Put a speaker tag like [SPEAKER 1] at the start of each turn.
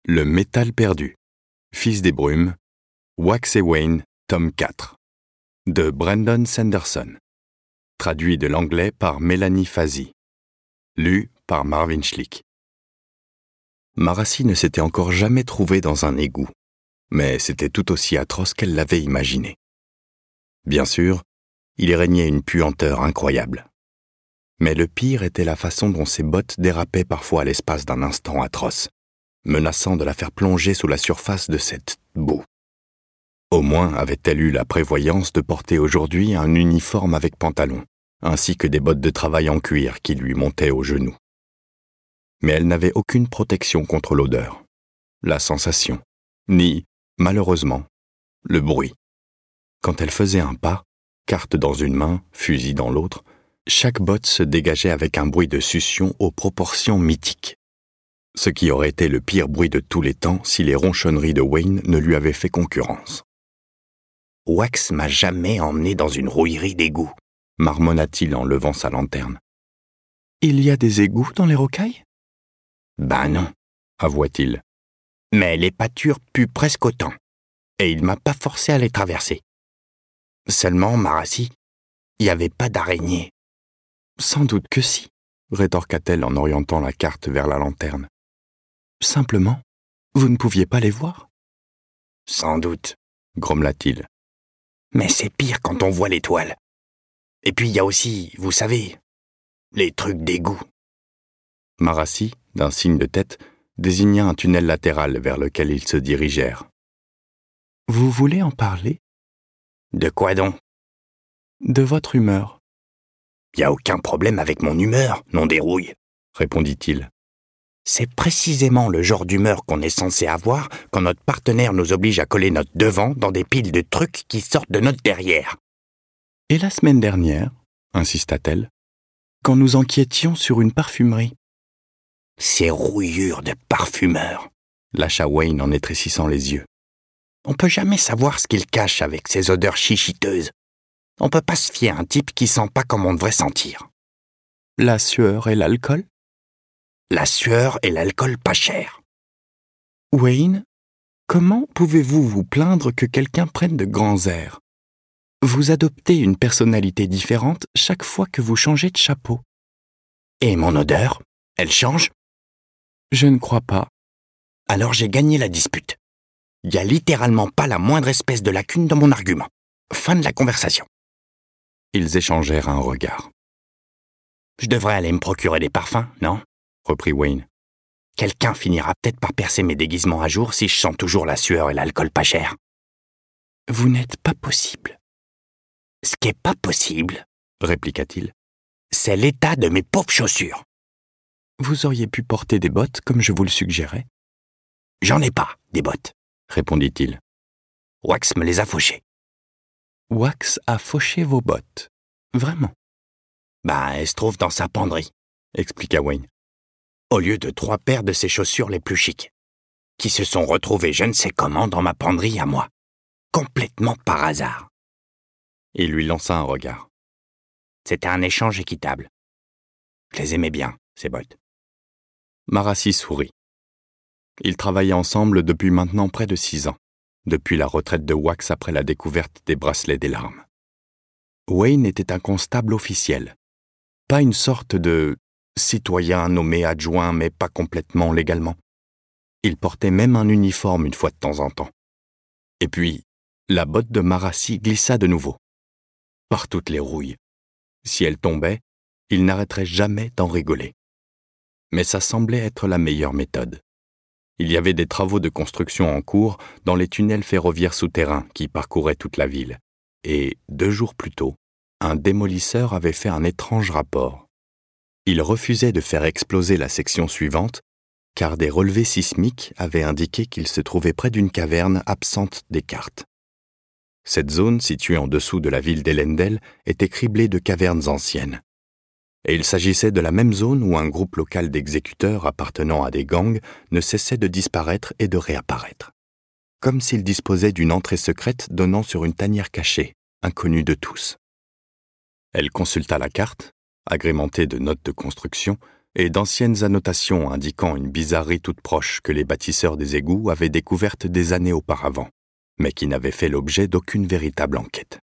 [SPEAKER 1] Le métal perdu. Fils des brumes. Wax et Wayne, tome 4. De Brandon Sanderson. Traduit de l'anglais par Mélanie Fazi. Lu par Marvin Schlick. Marassi ne s'était encore jamais trouvée dans un égout, mais c'était tout aussi atroce qu'elle l'avait imaginé. Bien sûr, il y régnait une puanteur incroyable. Mais le pire était la façon dont ses bottes dérapaient parfois à l'espace d'un instant atroce, menaçant de la faire plonger sous la surface de cette boue. Au moins avait-elle eu la prévoyance de porter aujourd'hui un uniforme avec pantalon, ainsi que des bottes de travail en cuir qui lui montaient aux genoux. Mais elle n'avait aucune protection contre l'odeur, la sensation, ni, malheureusement, le bruit. Quand elle faisait un pas, carte dans une main, fusil dans l'autre, chaque botte se dégageait avec un bruit de succion aux proportions mythiques. Ce qui aurait été le pire bruit de tous les temps si les ronchonneries de Wayne ne lui avaient fait concurrence. « Wax m'a jamais emmené dans une rouillerie d'égout », marmonna-t-il en levant sa lanterne. « Il y a des égouts dans les rocailles ?»« Ben non, » avoua-t-il. « Mais les pâtures puent presque autant, et il m'a pas forcé à les traverser. Seulement, Marassi, il n'y avait pas d'araignées. »« Sans doute que si, » rétorqua-t-elle en orientant la carte vers la lanterne. « Simplement, vous ne pouviez pas les voir ?»« Sans doute, » grommela-t-il. « Mais c'est pire quand on voit l'étoile. Et puis il y a aussi, vous savez, les trucs d'égout. » Marassi, d'un signe de tête, désigna un tunnel latéral vers lequel ils se dirigèrent. « Vous voulez en parler ?»« De quoi donc ?»« De votre humeur. »« Il n'y a aucun problème avec mon humeur, nom des rouilles, » répondit-il. « C'est précisément le genre d'humeur qu'on est censé avoir quand notre partenaire nous oblige à coller notre devant dans des piles de trucs qui sortent de notre derrière. »« Et la semaine dernière, » insista-t-elle, « quand nous enquêtions sur une parfumerie. »« Ces rouillures de parfumeurs, » lâcha Wayne en étrécissant les yeux. « On peut jamais savoir ce qu'ils cachent avec ces odeurs chichiteuses. On peut pas se fier à un type qui sent pas comme on devrait sentir. »« La sueur et l'alcool ?»« La sueur et l'alcool pas cher. »« Wayne, comment pouvez-vous vous plaindre que quelqu'un prenne de grands airs ? Vous adoptez une personnalité différente chaque fois que vous changez de chapeau. »« Et mon odeur, elle change ? » ?»« Je ne crois pas. »« Alors j'ai gagné la dispute. Il y a littéralement pas la moindre espèce de lacune dans mon argument. Fin de la conversation. » Ils échangèrent un regard. « Je devrais aller me procurer des parfums, non ? » reprit Wayne. « Quelqu'un finira peut-être par percer mes déguisements à jour si je sens toujours la sueur et l'alcool pas cher. »« Vous n'êtes pas possible. »« Ce qui est pas possible, » répliqua-t-il, « c'est l'état de mes pauvres chaussures. »« Vous auriez pu porter des bottes comme je vous le suggérais. »« J'en ai pas, des bottes, » répondit-il. « Wax me les a fauchées. »« Wax a fauché vos bottes. Vraiment ? » « Ben, elles se trouvent dans sa penderie, » expliqua Wayne. « Au lieu de 3 paires de ses chaussures les plus chics, qui se sont retrouvées je ne sais comment dans ma penderie à moi, complètement par hasard. » Il lui lança un regard. C'était un échange équitable. Je les aimais bien, ces bottes. Marassi sourit. Ils travaillaient ensemble depuis maintenant près de 6 ans, depuis la retraite de Wax après la découverte des bracelets des larmes. Wayne était un constable officiel, pas une sorte de citoyen nommé adjoint, mais pas complètement légalement. Il portait même un uniforme une fois de temps en temps. Et puis, la botte de Marassi glissa de nouveau. Par toutes les rouilles. Si elle tombait, il n'arrêterait jamais d'en rigoler. Mais ça semblait être la meilleure méthode. Il y avait des travaux de construction en cours dans les tunnels ferroviaires souterrains qui parcouraient toute la ville. Et 2 jours plus tôt, un démolisseur avait fait un étrange rapport. Il refusait de faire exploser la section suivante, car des relevés sismiques avaient indiqué qu'il se trouvait près d'une caverne absente des cartes. Cette zone, située en dessous de la ville d'Ellendale, était criblée de cavernes anciennes. Et il s'agissait de la même zone où un groupe local d'exécuteurs appartenant à des gangs ne cessait de disparaître et de réapparaître. Comme s'il disposait d'une entrée secrète donnant sur une tanière cachée, inconnue de tous. Elle consulta la carte, agrémentée de notes de construction, et d'anciennes annotations indiquant une bizarrerie toute proche que les bâtisseurs des égouts avaient découverte des années auparavant, mais qui n'avait fait l'objet d'aucune véritable enquête.